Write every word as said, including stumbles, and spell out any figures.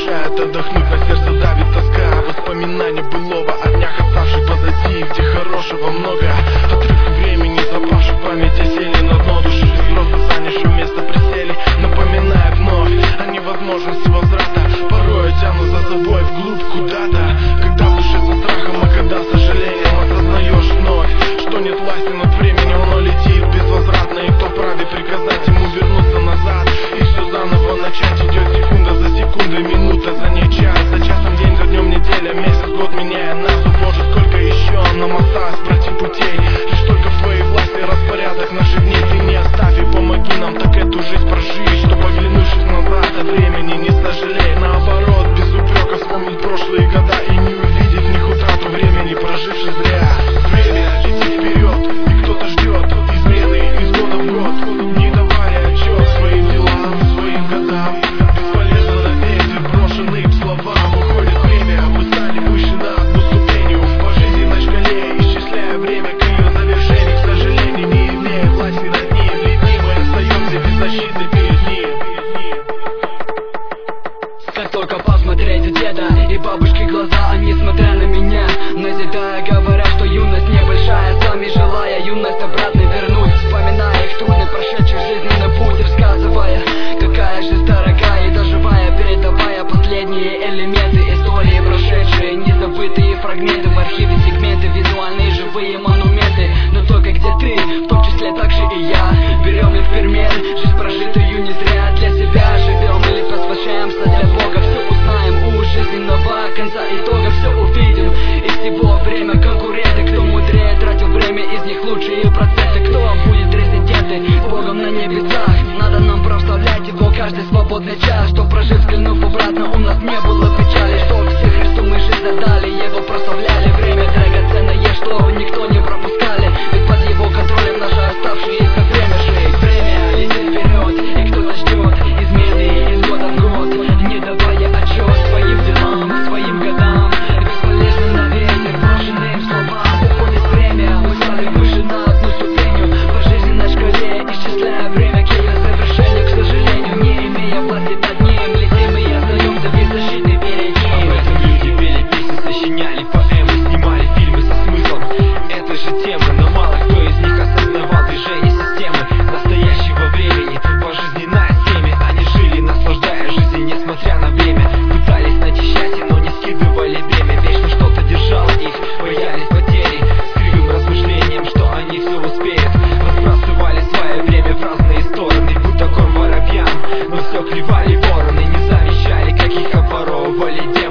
мешает отдохнуть, на сердце давит тоска. Воспоминания былого о днях, оставших позади, где хорошего много. Отрывки времени, запавших в памяти, сели на дно души, просто занявшие место присели, напоминая вновь о невозможности возврата. Порой тянут за собой вглубь куда-то, когда в душе со страхом, а когда с сожалением осознаешь вновь, что нет власти над временем, оно летит безвозвратно. И кто вправе приказать ему вернуться назад и все заново начать? Идет секунда за секундой, минута за ней час, за часом день, за днем неделя, месяц, год, меняя нас. О боже, сколько еще нам осталось пройти путей, лишь только в твоей власти распорядок наших дней. Ты не оставь и помоги нам так эту жизнь прожить, что, поглянувшись назад, о времени не сожалей. Наоборот, без упрека вспомнить прошлые года и не увидеть в них утрату времени, проживший зря. Время летит вперед, и кто-то ждет измены из года в год, не давая отчет своим делам, своим годам. Бесполезно надеяться брошенным словам. Уходит время, мы стали выше на одну ступенью по жизненной шкале, исчисляя время к ее завершению. К сожалению, не имея власти над ним, летим мы остаемся беззащитны перед ним. Как только посмотреть у деда и бабушки глаза, они смотря на меня, назидая, говоря, что юность небольшая, сами желая юность обратно вернуть, вспоминая их трудный прошедший жизненный путь, рассказывая, какая жизнь дорогая и доживая, передавая последние элементы истории прошедшие, незабытые фрагменты в архиве, сегменты, визуальные живые монументы. Но только где ты, в том числе также и я, берем ли в пример жизнь прожитую не зря для себя, живем или посвящаемся для Бога, все узнаем у жизненного конца итога, все увидим. И всего время конкуренты, кто мудрее тратил время, из них лучшие проценты, кто будет резиденты с Богом на небесах. Надо нам прославлять его каждый свободный час, что прожив, взглянув обратно, у нас не было печали, что все Христу мы жизнь отдали, его прославляли. Время драгоценное, что никто не пропускали, ведь под его контролем наши оставшиеся время жить. Время летит вперед, и кто-то ждет измены из года в год, не давая отчет своим делам, своим годам. Бесполезно на ветер брошенным словам. Уходит время, мы стали выше на одну ступенью по жизненной шкале, исчисляя время к ее завершению. К сожалению, не имея власти над ним, летим и остаемся беззащитны перед ним. Об этом люди пели песни, сочиняли поэмы, снимали фильмы со смыслом этой же темы, но мало кто из них осознавал движение системы настоящего времени. Пожизненное семя, они жили, наслаждая жизнью, несмотря на время. Пытались найти счастье, но не скидывали бремя. Вечно что-то держало их, боялись потери, с кривым размышлением, что они все успеют. Разбрасывали свое время в разные стороны, будто корм воробьям, но все клевали вороны, не замечали, как их обворовывали.